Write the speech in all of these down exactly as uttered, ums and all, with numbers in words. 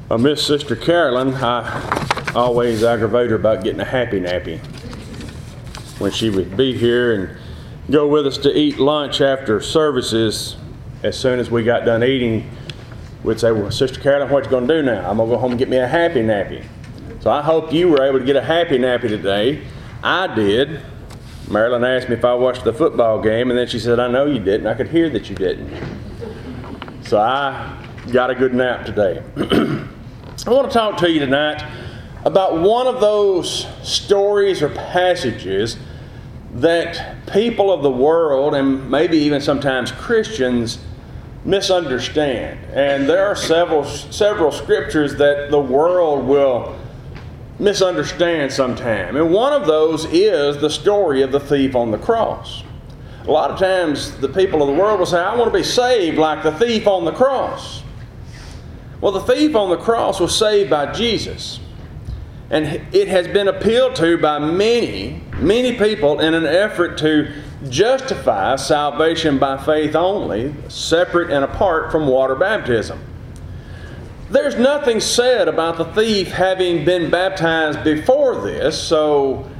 I miss Sister Carolyn. I always aggravate her about getting a happy nappy when she would be here and go with us to eat lunch after services. As soon as we got done eating, we'd say, well, Sister Carolyn, what you going to do now? I'm going to go home and get me a happy nappy. So I hope you were able to get a happy nappy today. I did. Marilyn asked me if I watched the football game, and then she said, I know you didn't. I could hear that you didn't. So I got a good nap today. I want to talk to you tonight about one of those stories or passages that people of the world, and maybe even sometimes Christians, misunderstand. And there are several several scriptures that the world will misunderstand sometime. And one of those is the story of the thief on the cross. A lot of times the people of the world will say, I want to be saved like the thief on the cross. Well, the thief on the cross was saved by Jesus. And it has been appealed to by many, many people in an effort to justify salvation by faith only, separate and apart from water baptism. There's nothing said about the thief having been baptized before this, so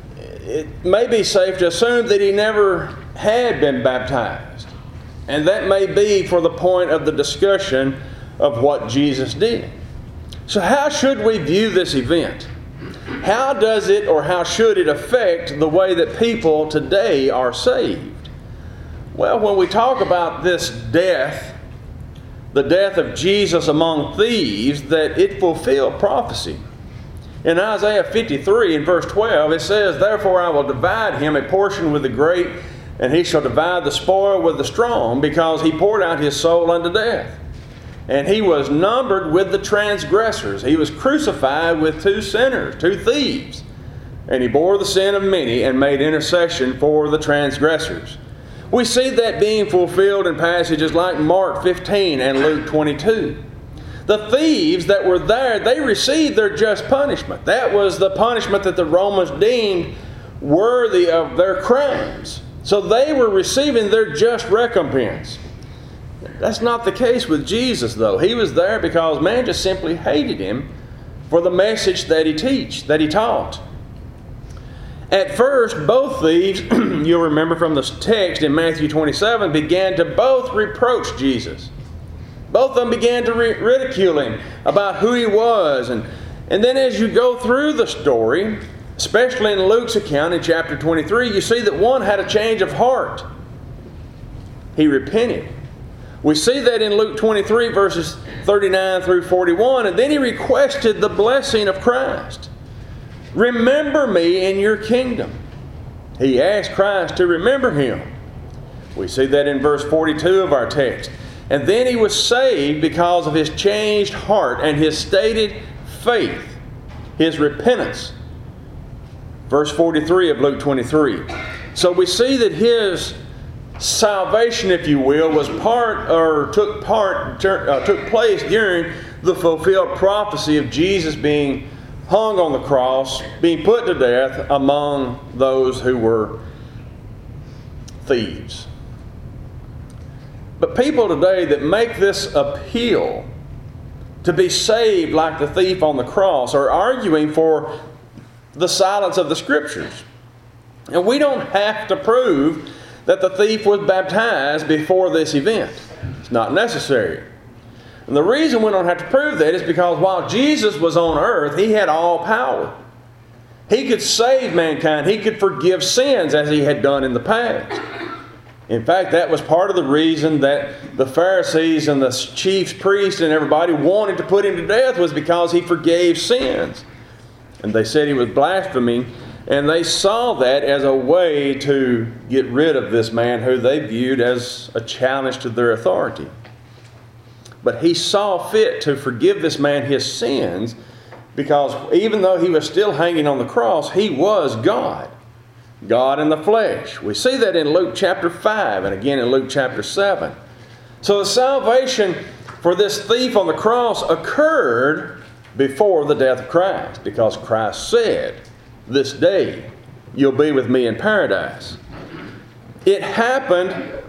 it may be safe to assume that he never had been baptized. And that may be for the point of the discussion of what Jesus did. So how should we view this event? How does it or how should it affect the way that people today are saved? Well, when we talk about this death, the death of Jesus among thieves, that it fulfilled prophecy. In Isaiah fifty-three, in verse twelve, it says, Therefore I will divide him a portion with the great, and he shall divide the spoil with the strong, because he poured out his soul unto death. And he was numbered with the transgressors. He was crucified with two sinners, two thieves. And he bore the sin of many and made intercession for the transgressors. We see that being fulfilled in passages like Mark fifteen and Luke twenty-two. The thieves that were there, they received their just punishment. That was the punishment that the Romans deemed worthy of their crimes. So they were receiving their just recompense. That's not the case with Jesus, though. He was there because man just simply hated him for the message that he teach, that he taught. At first, both thieves, you'll remember from the text in Matthew twenty-seven, began to both reproach Jesus. Both of them began to ridicule him about who he was. And, and then as you go through the story, especially in Luke's account in chapter twenty-three, you see that one had a change of heart. He repented. We see that in Luke twenty-three, verses thirty-nine through forty-one, and then he requested the blessing of Christ. Remember me in your kingdom. He asked Christ to remember him. We see that in verse forty-two of our text. And then he was saved because of his changed heart and his stated faith, his repentance. Verse forty-three of Luke twenty-three. So we see that his salvation, if you will, was part or took part uh, took place during the fulfilled prophecy of Jesus being hung on the cross, being put to death among those who were thieves. But people today that make this appeal to be saved like the thief on the cross are arguing for the silence of the Scriptures. And we don't have to prove that the thief was baptized before this event. It's not necessary. And the reason we don't have to prove that is because while Jesus was on earth, he had all power. He could save mankind. He could forgive sins as he had done in the past. In fact, that was part of the reason that the Pharisees and the chief priests and everybody wanted to put him to death, was because he forgave sins. And they said he was blaspheming. And they saw that as a way to get rid of this man who they viewed as a challenge to their authority. But he saw fit to forgive this man his sins, because even though he was still hanging on the cross, he was God. God in the flesh. We see that in Luke chapter five and again in Luke chapter seven. So the salvation for this thief on the cross occurred before the death of Christ, because Christ said, This day you'll be with me in paradise. It happened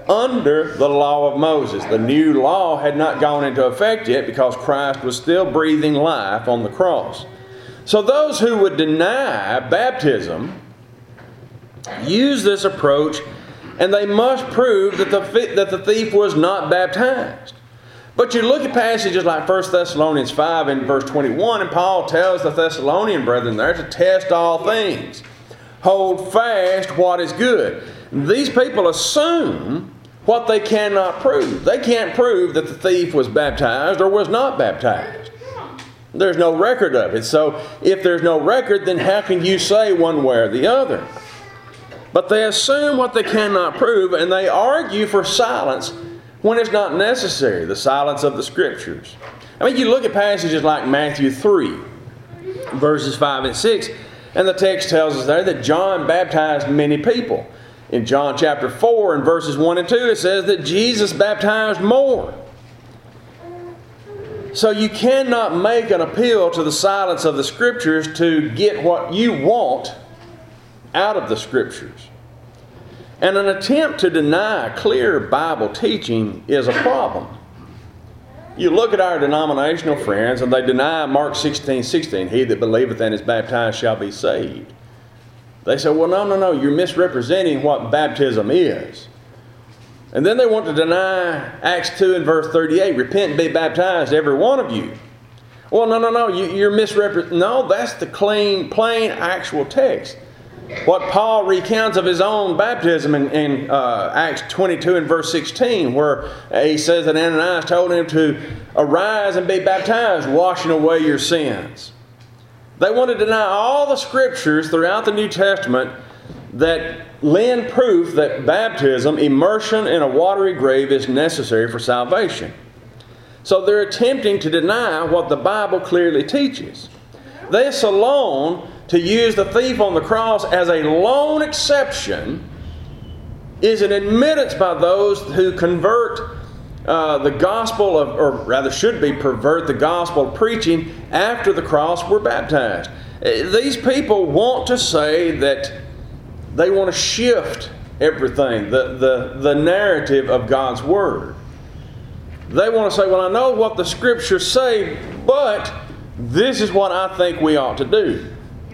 under the law of Moses. The new law had not gone into effect yet because Christ was still breathing life on the cross. So those who would deny baptism use this approach, and they must prove that the, that the thief was not baptized. But you look at passages like First Thessalonians five and verse twenty-one, and Paul tells the Thessalonian brethren there to test all things. Hold fast what is good. These people assume what they cannot prove. They can't prove that the thief was baptized or was not baptized. There's no record of it. So if there's no record, then how can you say one way or the other? But they assume what they cannot prove, and they argue for silence when it's not necessary, the silence of the Scriptures. I mean, you look at passages like Matthew three, verses five and six, and the text tells us there that John baptized many people. In John chapter four and verses one and two, it says that Jesus baptized more. So you cannot make an appeal to the silence of the Scriptures to get what you want out of the Scriptures. And an attempt to deny clear Bible teaching is a problem. You look at our denominational friends and they deny Mark sixteen sixteen, he that believeth and is baptized shall be saved. They say, well, no, no, no, you're misrepresenting what baptism is. And then they want to deny Acts two and verse thirty-eight, repent and be baptized, every one of you. Well, no, no, no, you, you're misrepresenting. No, that's the clean, plain, actual text. What Paul recounts of his own baptism in, in uh, Acts twenty-two and verse sixteen, where he says that Ananias told him to arise and be baptized, washing away your sins. They want to deny all the Scriptures throughout the New Testament that lend proof that baptism, immersion in a watery grave, is necessary for salvation. So they're attempting to deny what the Bible clearly teaches. This alone, to use the thief on the cross as a lone exception, is an admittance by those who convert uh, the gospel of, or rather should be pervert the gospel of preaching after the cross were baptized. These people want to say that they want to shift everything, the, the, the narrative of God's Word. They want to say, well, I know what the Scriptures say, but this is what I think we ought to do.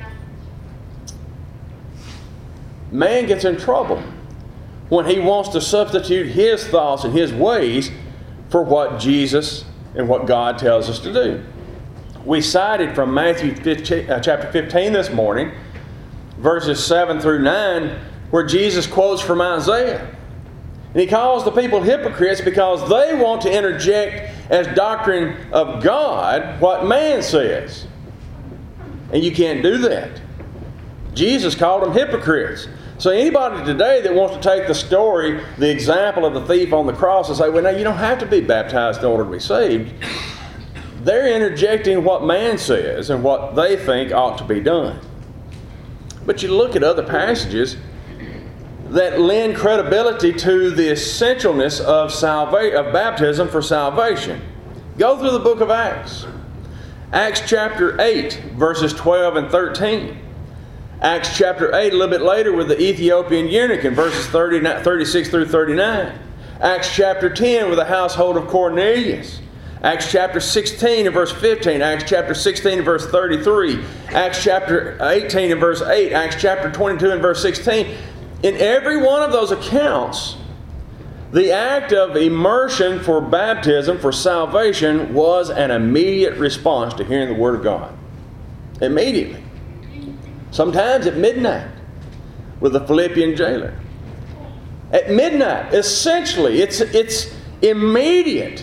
Man gets in trouble when he wants to substitute his thoughts and his ways for what Jesus and what God tells us to do. We cited from Matthew chapter fifteen this morning, verses seven through nine, where Jesus quotes from Isaiah. And he calls the people hypocrites because they want to interject as doctrine of God what man says. And you can't do that. Jesus called them hypocrites. So anybody today that wants to take the story, the example of the thief on the cross, and say, well, no, you don't have to be baptized in order to be saved, they're interjecting what man says and what they think ought to be done. But you look at other passages that lend credibility to the essentialness of, salva- of baptism for salvation. Go through the book of Acts. Acts chapter eight, verses twelve and thirteen. Acts chapter eight, a little bit later, with the Ethiopian eunuch in verses thirty, thirty-six through thirty-nine. Acts chapter ten with the household of Cornelius. Acts chapter sixteen and verse fifteen. Acts chapter sixteen and verse thirty-three. Acts chapter eighteen and verse eight. Acts chapter twenty-two and verse sixteen. In every one of those accounts, the act of immersion for baptism, for salvation, was an immediate response to hearing the Word of God. Immediately. Sometimes at midnight with the Philippian jailer. At midnight, essentially, it's, it's immediate.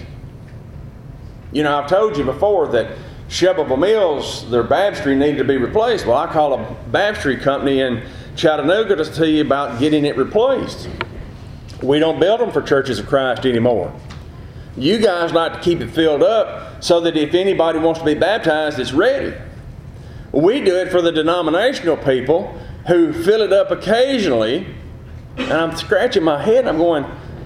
You know, I've told you before that Shelbyville Mills, their baptistry needed to be replaced. Well, I called a baptistry company in Chattanooga to tell you about getting it replaced. We don't build them for Churches of Christ anymore. You guys like to keep it filled up so that if anybody wants to be baptized, it's ready. We do it for the denominational people who fill it up occasionally. And I'm scratching my head and I'm going,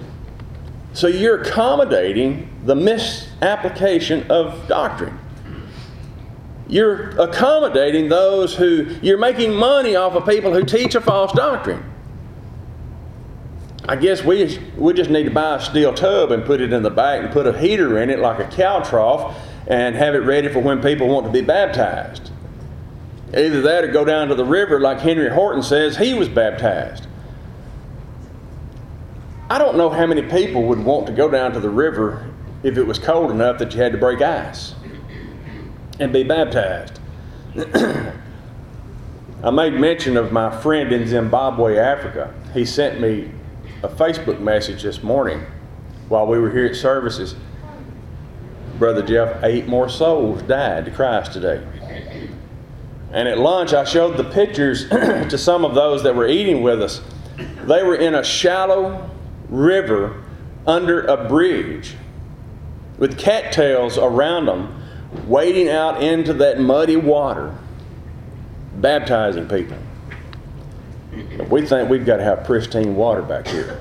so you're accommodating the misapplication of doctrine. You're accommodating those who, you're making money off of people who teach a false doctrine. I guess we, we just need to buy a steel tub and put it in the back and put a heater in it like a cow trough and have it ready for when people want to be baptized. Either that or go down to the river like Henry Horton says he was baptized. I don't know how many people would want to go down to the river if it was cold enough that you had to break ice and be baptized. I made mention of my friend in Zimbabwe, Africa. He sent me a Facebook message this morning while we were here at services. Brother Jeff, eight more souls died to Christ today. And at lunch I showed the pictures to some of those that were eating with us. They were in a shallow river under a bridge with cattails around them, wading out into that muddy water, baptizing people. We think we've got to have pristine water back here.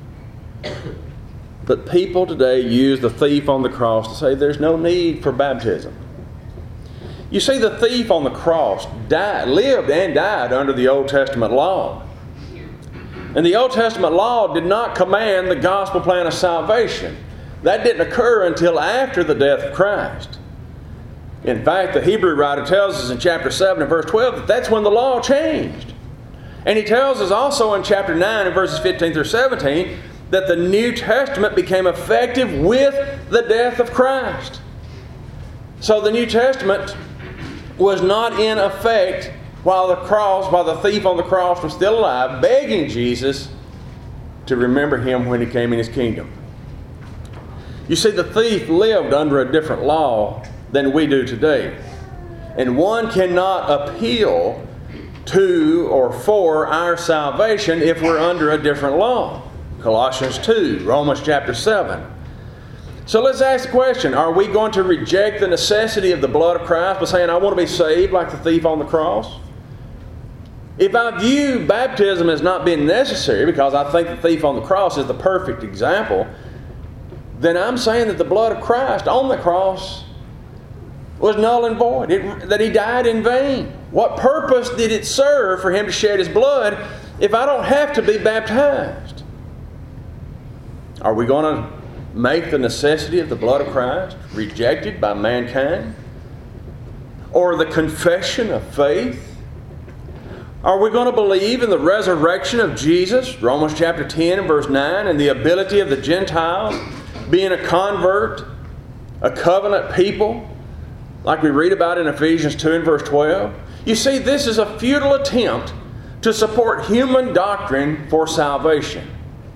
But people today use the thief on the cross to say there's no need for baptism. You see, the thief on the cross died, lived and died under the Old Testament law. And the Old Testament law did not command the gospel plan of salvation. That didn't occur until after the death of Christ. In fact, the Hebrew writer tells us in chapter seven and verse twelve that that's when the law changed. And he tells us also in chapter nine and verses fifteen through seventeen that the New Testament became effective with the death of Christ. So the New Testament was not in effect while the cross, while the thief on the cross was still alive, begging Jesus to remember him when he came in his kingdom. You see, the thief lived under a different law than we do today. And one cannot appeal to or for our salvation if we're under a different law. Colossians two, Romans chapter seven. So let's ask the question, are we going to reject the necessity of the blood of Christ by saying, I want to be saved like the thief on the cross? If I view baptism as not being necessary, because I think the thief on the cross is the perfect example, then I'm saying that the blood of Christ on the cross was null and void, it, that he died in vain. What purpose did it serve for him to shed his blood if I don't have to be baptized? Are we going to make the necessity of the blood of Christ rejected by mankind? Or the confession of faith? Are we going to believe in the resurrection of Jesus, Romans chapter ten and verse nine, and the ability of the Gentiles being a convert, a covenant people, like we read about in Ephesians two and verse twelve? You see, this is a futile attempt to support human doctrine for salvation.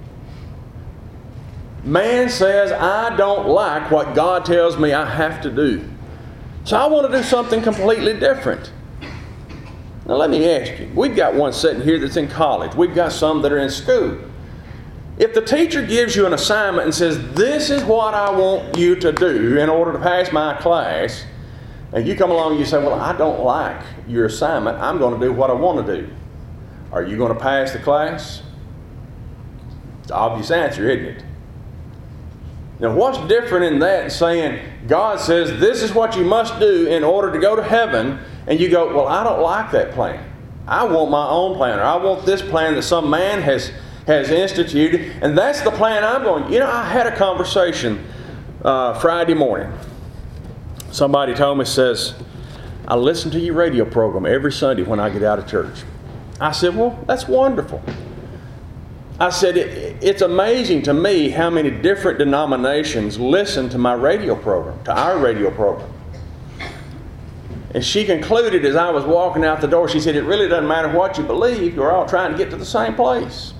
Man says, I don't like what God tells me I have to do, so I want to do something completely different. Now let me ask you, we've got one sitting here that's in college. We've got some that are in school. If the teacher gives you an assignment and says, this is what I want you to do in order to pass my class, and you come along and you say, well, I don't like your assignment. I'm going to do what I want to do. Are you going to pass the class? It's an obvious answer, isn't it? Now, what's different in that and saying, God says, this is what you must do in order to go to heaven, and you go, well, I don't like that plan. I want my own plan, or I want this plan that some man has, has instituted, and that's the plan I'm going. You know, I had a conversation uh, Friday morning. Somebody told me, says, I listen to your radio program every Sunday when I get out of church. I said, well, that's wonderful. I said, it, it's amazing to me how many different denominations listen to my radio program, to our radio program. And she concluded as I was walking out the door, she said, it really doesn't matter what you believe, you're all trying to get to the same place.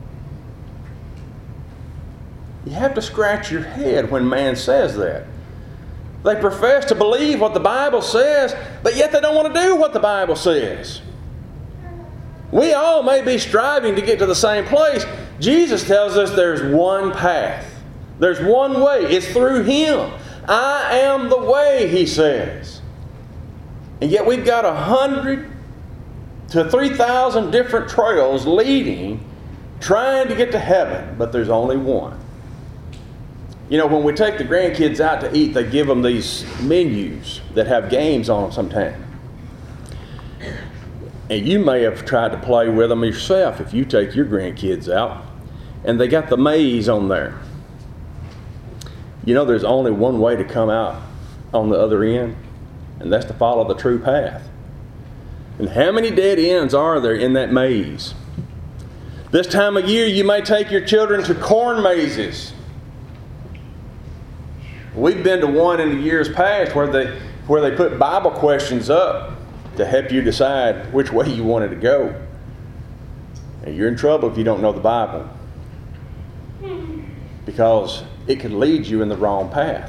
You have to scratch your head when man says that. They profess to believe what the Bible says, but yet they don't want to do what the Bible says. We all may be striving to get to the same place. Jesus tells us there's one path. There's one way. It's through Him. I am the way, He says. And yet we've got a hundred to three thousand different trails leading, trying to get to heaven, but there's only one. You know, when we take the grandkids out to eat, they give them these menus that have games on them sometimes. And you may have tried to play with them yourself if you take your grandkids out. and they got the maze on there. You know, there's only one way to come out on the other end, and that's to follow the true path. And how many dead ends are there in that maze? This time of year, you may take your children to corn mazes. We've been to one in the years past where they, where they put Bible questions up to help you decide which way you wanted to go. And you're in trouble if you don't know the Bible, because it could lead you in the wrong path.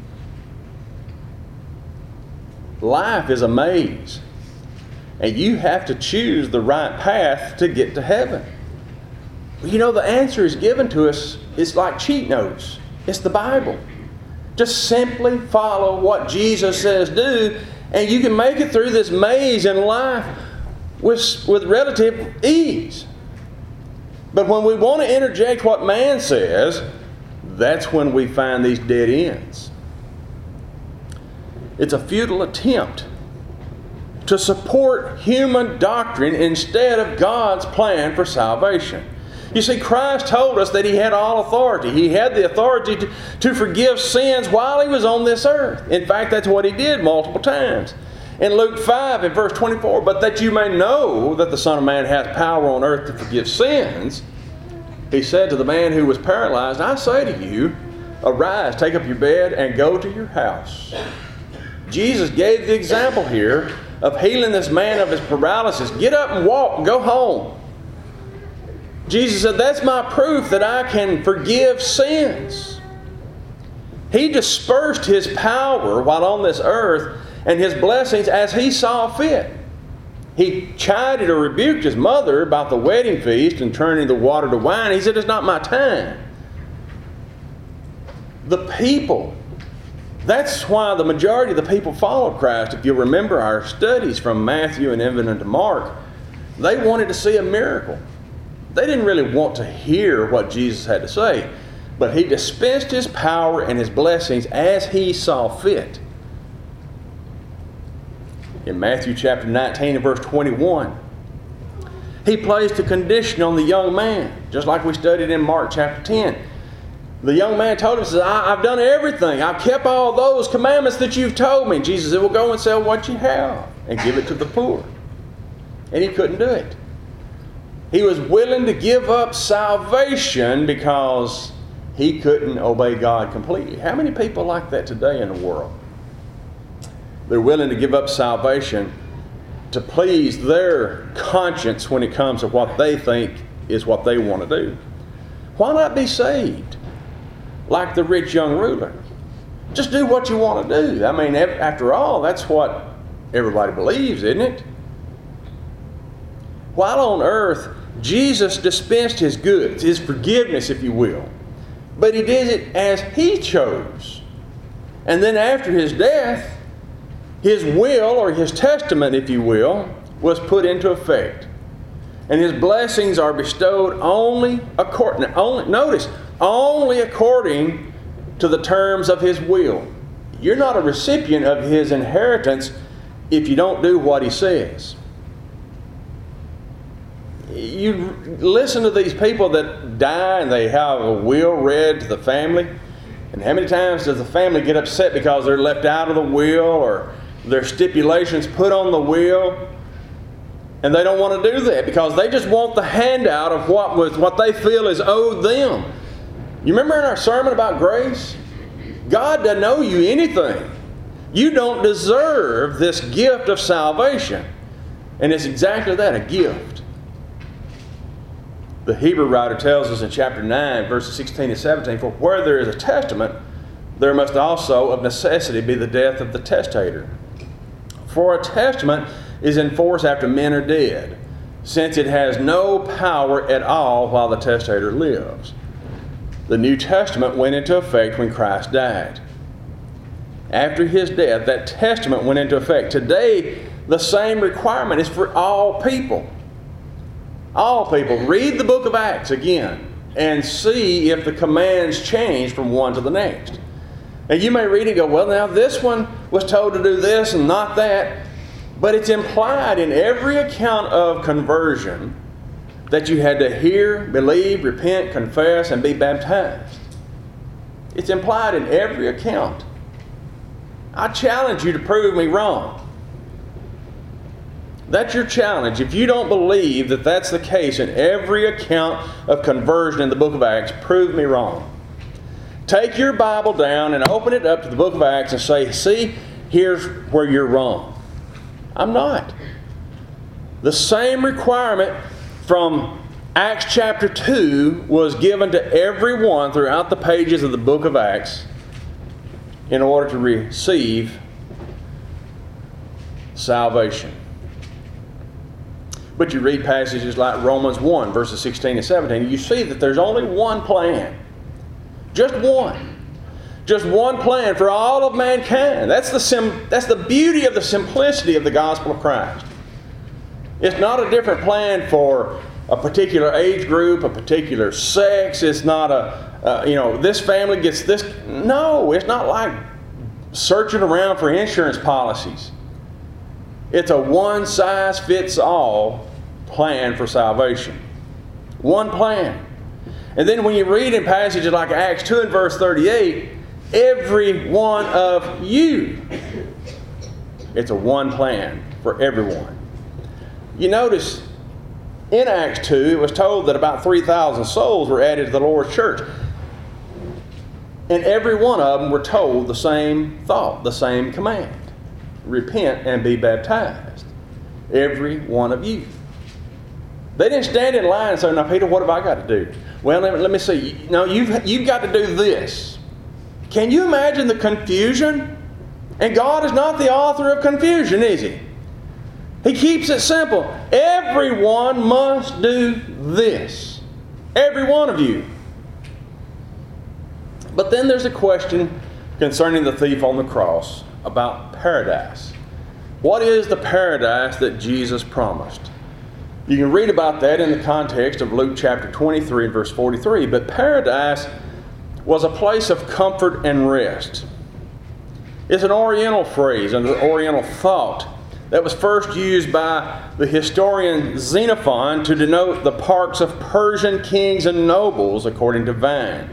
Life is a maze, and you have to choose the right path to get to heaven. You know, the answer is given to us. It's like cheat notes. It's the Bible. Just simply follow what Jesus says do, and you can make it through this maze in life with, with relative ease. But when we want to interject what man says, that's when we find these dead ends. It's a futile attempt to support human doctrine instead of God's plan for salvation. You see, Christ told us that He had all authority. He had the authority to, to forgive sins while He was on this earth. In fact, that's what He did multiple times. In Luke five, in verse twenty-four, but that you may know that the Son of Man hath power on earth to forgive sins, He said to the man who was paralyzed, I say to you, arise, take up your bed, and go to your house. Jesus gave the example here of healing this man of his paralysis. Get up and walk and go home. Jesus said, that's my proof that I can forgive sins. He dispersed His power while on this earth and His blessings as He saw fit. He chided or rebuked his mother about the wedding feast and turning the water to wine. He said, it's not my time. The people, that's why the majority of the people followed Christ. If you remember our studies from Matthew and even into Mark, they wanted to see a miracle. They didn't really want to hear what Jesus had to say, but He dispensed His power and His blessings as He saw fit. In Matthew chapter nineteen and verse twenty-one, He placed a condition on the young man, just like we studied in Mark chapter ten. The young man told him, says, I, I've done everything. I've kept all those commandments that you've told me. Jesus said, well, go and sell what you have and give it to the poor. And he couldn't do it. He was willing to give up salvation because he couldn't obey God completely. How many people like that today in the world? They're willing to give up salvation to please their conscience when it comes to what they think is what they want to do. Why not be saved like the rich young ruler? Just do what you want to do. I mean, after all, that's what everybody believes, isn't it? While on earth, Jesus dispensed His goods, His forgiveness, if you will. But He did it as He chose. And then after His death, His will, or His testament, if you will, was put into effect. And His blessings are bestowed only according, only, notice, only according to the terms of His will. You're not a recipient of His inheritance if you don't do what He says. You listen to these people that die and they have a will read to the family. And how many times does the family get upset because they're left out of the will or their stipulations put on the will? And they don't want to do that because they just want the handout of what was what they feel is owed them. You remember in our sermon about grace? God doesn't owe you anything. You don't deserve this gift of salvation. And it's exactly that, a gift. The Hebrew writer tells us in chapter nine, verses sixteen and seventeen, for where there is a testament, there must also of necessity be the death of the testator. For a testament is in force after men are dead, since it has no power at all while the testator lives. The New Testament went into effect when Christ died. After His death, that testament went into effect. Today, the same requirement is for all people. All people. Read the book of Acts again and see if the commands change from one to the next. And you may read it and go, well, now this one was told to do this and not that. But it's implied in every account of conversion that you had to hear, believe, repent, confess, and be baptized. It's implied in every account. I challenge you to prove me wrong. That's your challenge. If you don't believe that that's the case in every account of conversion in the book of Acts, prove me wrong. Take your Bible down and open it up to the book of Acts and say, see, here's where you're wrong. I'm not. The same requirement from Acts chapter two was given to everyone throughout the pages of the book of Acts in order to receive salvation. But you read passages like Romans one, verses sixteen and seventeen, you see that there's only one plan. Just one. Just one plan for all of mankind. That's the, sim- that's the beauty of the simplicity of the gospel of Christ. It's not a different plan for a particular age group, a particular sex. It's not a, uh, you know, this family gets this. No, it's not like searching around for insurance policies. It's a one-size-fits-all plan for salvation. One plan. And then when you read in passages like Acts two and verse thirty-eight, every one of you. It's a one plan for everyone. You notice in Acts two, it was told that about three thousand souls were added to the Lord's church. And every one of them were told the same thought, the same command. Repent and be baptized. Every one of you. They didn't stand in line and say, now Peter, what have I got to do? Well, let me, let me see. No, you've, you've got to do this. Can you imagine the confusion? And God is not the author of confusion, is He? He keeps it simple. Everyone must do this. Every one of you. But then there's a question concerning the thief on the cross about paradise. What is the paradise that Jesus promised? You can read about that in the context of Luke chapter twenty-three and verse forty-three. But paradise was a place of comfort and rest. It's an Oriental phrase, an Oriental thought that was first used by the historian Xenophon to denote the parks of Persian kings and nobles, according to Vine.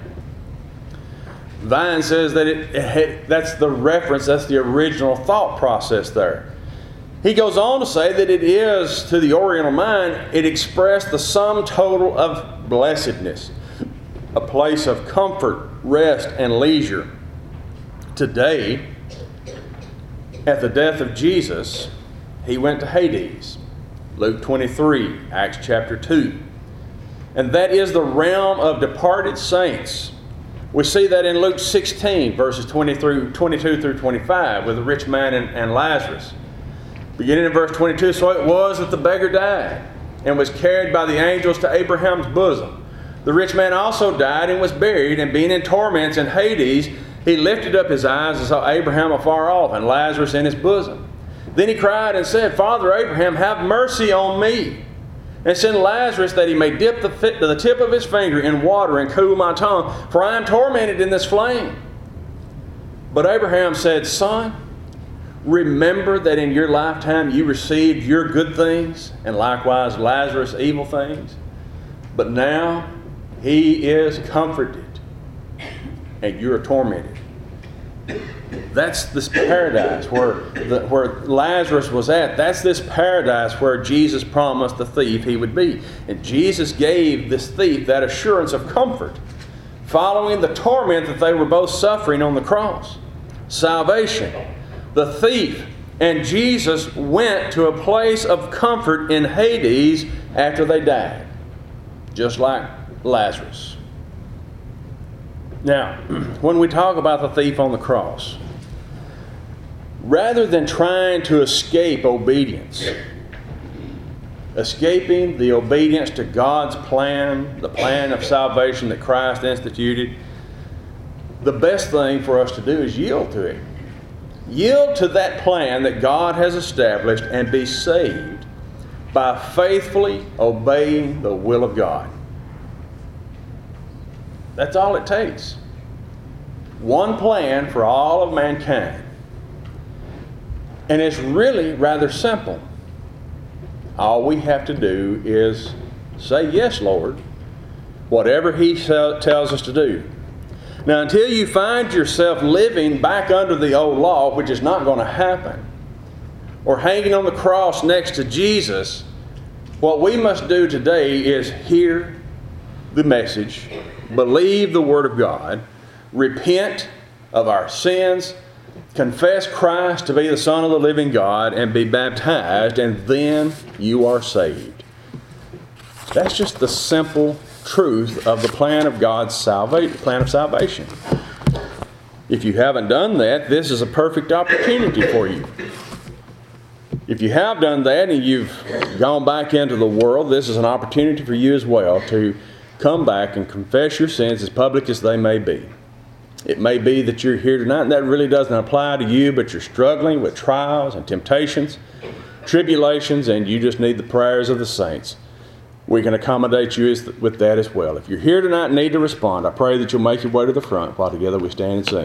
Vine says that it, it, that's the reference, that's the original thought process there. He goes on to say that it is, to the Oriental mind, it expressed the sum total of blessedness, a place of comfort, rest, and leisure. Today, at the death of Jesus, He went to Hades. Luke twenty-three, Acts chapter two. And that is the realm of departed saints. We see that in Luke sixteen, verses twenty through, twenty-two through twenty-five, with the rich man and, and Lazarus. Beginning in verse twenty-two, so it was that the beggar died and was carried by the angels to Abraham's bosom. The rich man also died and was buried, and being in torments in Hades, he lifted up his eyes and saw Abraham afar off and Lazarus in his bosom. Then he cried and said, Father Abraham, have mercy on me, and send Lazarus that he may dip the, fit, the tip of his finger in water and cool my tongue, for I am tormented in this flame. But Abraham said, Son, remember that in your lifetime you received your good things, and likewise Lazarus evil things. But now he is comforted, and you are tormented. That's this paradise where, the, where Lazarus was at. That's this paradise where Jesus promised the thief he would be. And Jesus gave this thief that assurance of comfort following the torment that they were both suffering on the cross. Salvation. The thief and Jesus went to a place of comfort in Hades after they died, just like Lazarus. Now, when we talk about the thief on the cross, rather than trying to escape obedience, escaping the obedience to God's plan, the plan of salvation that Christ instituted, the best thing for us to do is yield to it. Yield to that plan that God has established and be saved by faithfully obeying the will of God. That's all it takes. One plan for all of mankind. And it's really rather simple. All we have to do is say, yes, Lord, whatever He tells us to do. Now, until you find yourself living back under the old law, which is not going to happen, or hanging on the cross next to Jesus, what we must do today is hear the message, believe the Word of God, repent of our sins, confess Christ to be the Son of the living God, and be baptized, and then you are saved. That's just the simple truth of the plan of God's salvation, plan of salvation. If you haven't done that, this is a perfect opportunity for you. If you have done that and you've gone back into the world, this is an opportunity for you as well to come back and confess your sins as public as they may be. It may be that you're here tonight and that really doesn't apply to you, but you're struggling with trials and temptations, tribulations, and you just need the prayers of the saints. We can accommodate you with that as well. If you're here tonight and need to respond, I pray that you'll make your way to the front while together we stand and sing.